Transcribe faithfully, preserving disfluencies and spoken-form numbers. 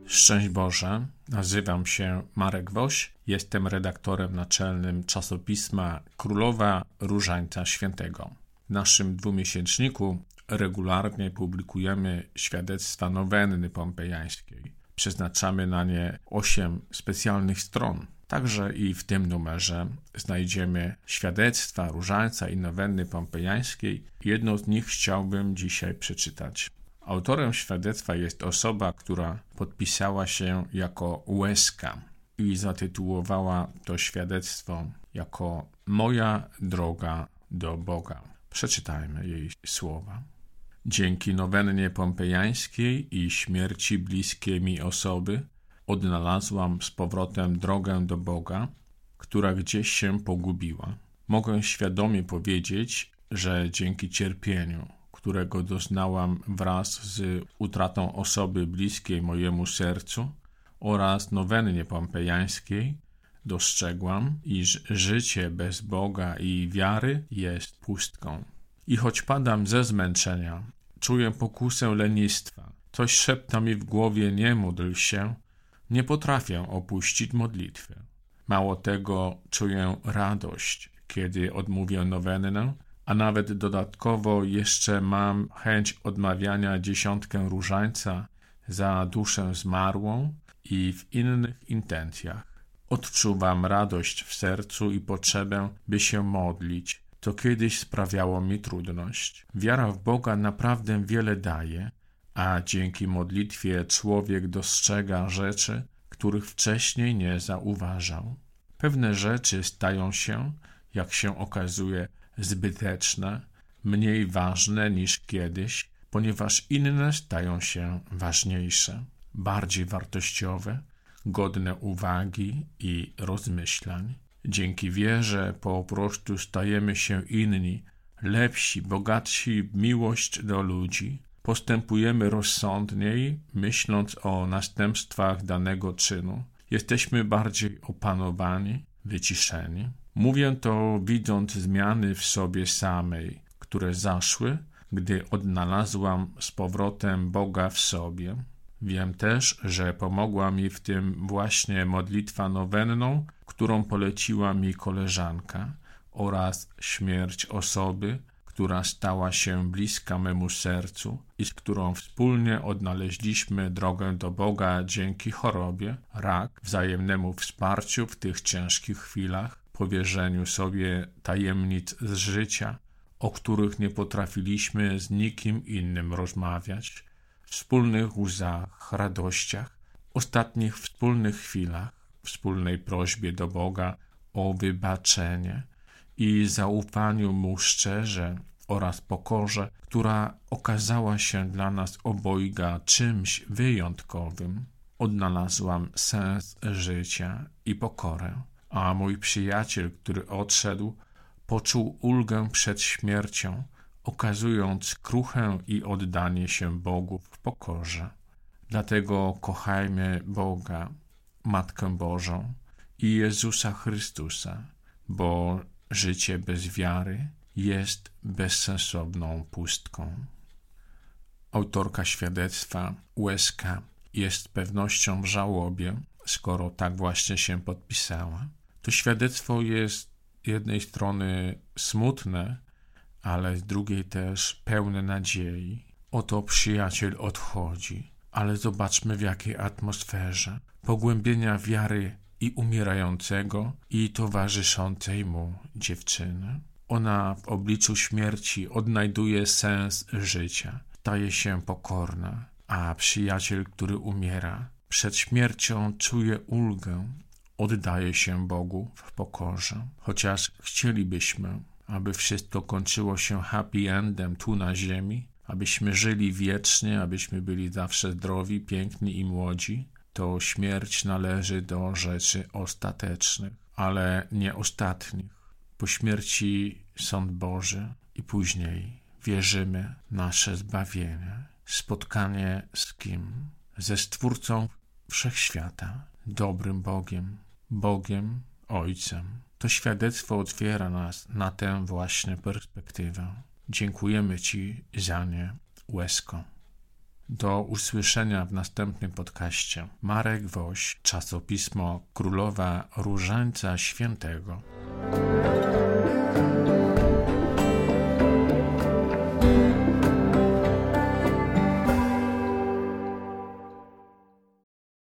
Szczęść Boże, nazywam się Marek Woś, jestem redaktorem naczelnym czasopisma Królowa Różańca Świętego. W naszym dwumiesięczniku regularnie publikujemy świadectwa nowenny pompejańskiej. Przeznaczamy na nie osiem specjalnych stron. Także i w tym numerze znajdziemy świadectwa Różańca i nowenny pompejańskiej. Jedno z nich chciałbym dzisiaj przeczytać. Autorem świadectwa jest osoba, która podpisała się jako Łezka i zatytułowała to świadectwo jako Moja droga do Boga. Przeczytajmy jej słowa. Dzięki nowennie pompejańskiej i śmierci bliskiej mi osoby odnalazłam z powrotem drogę do Boga, która gdzieś się pogubiła. Mogę świadomie powiedzieć, że dzięki cierpieniu, którego doznałam wraz z utratą osoby bliskiej mojemu sercu oraz nowennie pompejańskiej, dostrzegłam, iż życie bez Boga i wiary jest pustką. I choć padam ze zmęczenia, czuję pokusę lenistwa, coś szepta mi w głowie: nie módl się, nie potrafię opuścić modlitwy. Mało tego, czuję radość, kiedy odmówię nowennę, a nawet dodatkowo jeszcze mam chęć odmawiania dziesiątkę różańca za duszę zmarłą i w innych intencjach. Odczuwam radość w sercu i potrzebę, by się modlić, co kiedyś sprawiało mi trudność. Wiara w Boga naprawdę wiele daje, a dzięki modlitwie człowiek dostrzega rzeczy, których wcześniej nie zauważał. Pewne rzeczy stają się, jak się okazuje, zbyteczne, mniej ważne niż kiedyś, ponieważ inne stają się ważniejsze, bardziej wartościowe, godne uwagi i rozmyślań. Dzięki wierze po prostu stajemy się inni, lepsi, bogatsi w miłość do ludzi. Postępujemy rozsądniej, myśląc o następstwach danego czynu. Jesteśmy bardziej opanowani, wyciszeni. Mówię to, widząc zmiany w sobie samej, które zaszły, gdy odnalazłam z powrotem Boga w sobie. Wiem też, że pomogła mi w tym właśnie modlitwa nowenną, którą poleciła mi koleżanka, oraz śmierć osoby, która stała się bliska memu sercu i z którą wspólnie odnaleźliśmy drogę do Boga dzięki chorobie, rak, wzajemnemu wsparciu w tych ciężkich chwilach, powierzeniu sobie tajemnic z życia, o których nie potrafiliśmy z nikim innym rozmawiać, wspólnych łzach, radościach, ostatnich wspólnych chwilach, wspólnej prośbie do Boga o wybaczenie i zaufaniu Mu szczerze oraz pokorze, która okazała się dla nas obojga czymś wyjątkowym. Odnalazłam sens życia i pokorę, a mój przyjaciel, który odszedł, poczuł ulgę przed śmiercią, okazując kruchę i oddanie się Bogu w pokorze. Dlatego kochajmy Boga, Matkę Bożą i Jezusa Chrystusa, bo życie bez wiary jest bezsensowną pustką. Autorka świadectwa, Łezka, jest pewnością w żałobie, skoro tak właśnie się podpisała. To świadectwo jest z jednej strony smutne, ale z drugiej też pełne nadziei. Oto przyjaciel odchodzi, ale zobaczmy, w jakiej atmosferze pogłębienia wiary i umierającego i towarzyszącej mu dziewczyny. Ona w obliczu śmierci odnajduje sens życia, staje się pokorna, a przyjaciel, który umiera, przed śmiercią czuje ulgę, oddaje się Bogu w pokorze. Chociaż chcielibyśmy, aby wszystko kończyło się happy endem tu na ziemi, abyśmy żyli wiecznie, abyśmy byli zawsze zdrowi, piękni i młodzi, to śmierć należy do rzeczy ostatecznych, ale nie ostatnich. Po śmierci sąd Boży i później wierzymy nasze zbawienie, spotkanie z kim? Ze Stwórcą Wszechświata, dobrym Bogiem, Bogiem Ojcem. To świadectwo otwiera nas na tę właśnie perspektywę. Dziękujemy Ci za nie, Łezko. Do usłyszenia w następnym podcaście. Marek Woś, czasopismo Królowa Różańca Świętego.